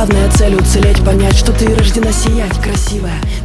Главная цель уцелеть, понять, что ты рождена сиять, красивая.